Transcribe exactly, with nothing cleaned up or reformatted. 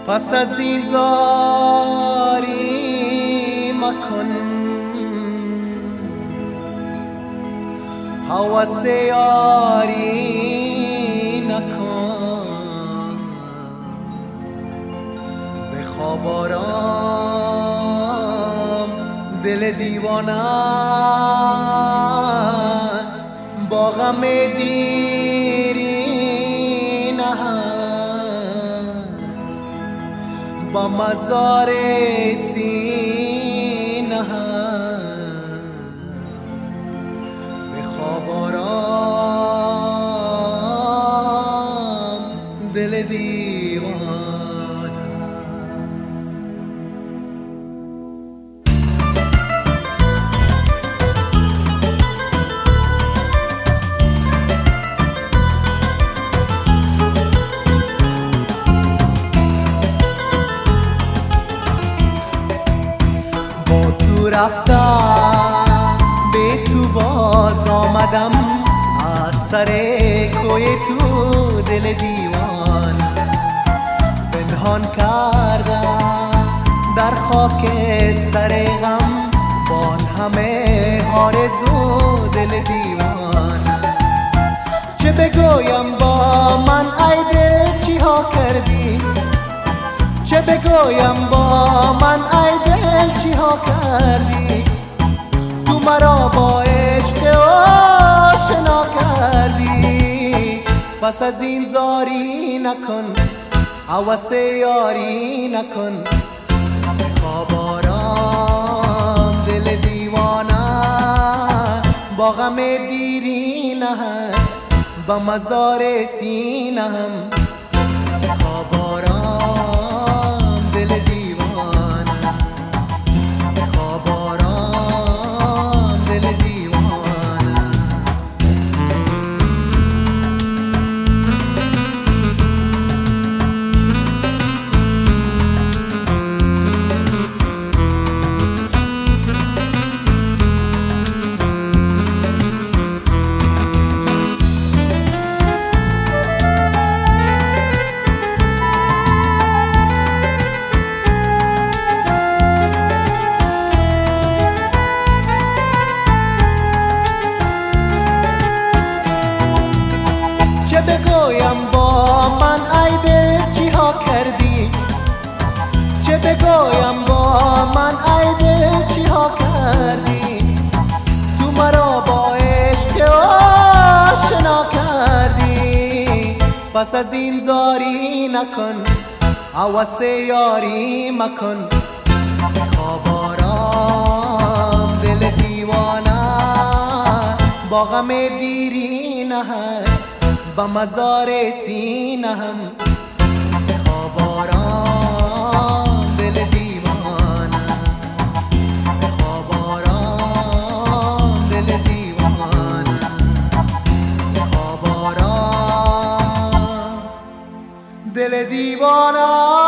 پس از این زاری مکن، هوس یاری نکن. به خواب آرام دل دیوانه با غم دیری نهد، با مزار سینه به خواب آرام دل دیوانه. رفتم به تو باز آمدم، از سر کوی تو دل دیوان پنهان کردم در خاکستر غم، بان همه آرزو دل دیوان. چه بگویم با من ای دل چی ها کردی، چه بگویم با من ای دل چی ها کردی، تو مرا با عشق آشنا کردی. پس از این زاری نکن، هوس یاری نکن. به خواب آرام دل دیوانه با غم دیری نهد، با مزار سینه هم. به خواب آرام دل دیوانه، به خواب آرام دل دیوانه. چه بگویم با من ای دل چی ها کردی، چه بگویم با من ای دل چی ها کردی، تو مرا با عشق آشنا کردی. پس از این زاری نکن، هوس یاری مکن. به خواب آرام دل دیوانه با غم دیری نهد، با مزار سینه هم. به خواب آرام دل دیوانه، به خواب آرام دل دیوانه، به خواب آرام دل دیوانه.